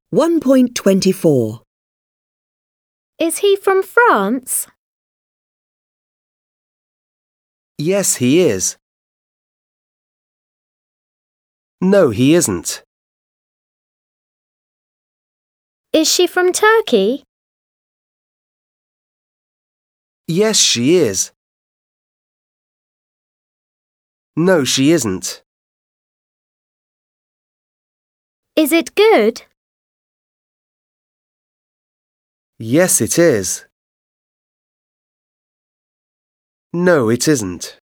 1.24. Is he from France? Yes, he is. No, he isn't. Is she from Turkey? Yes, she is. No, she isn't. Is it good? Yes, it is. No, it isn't.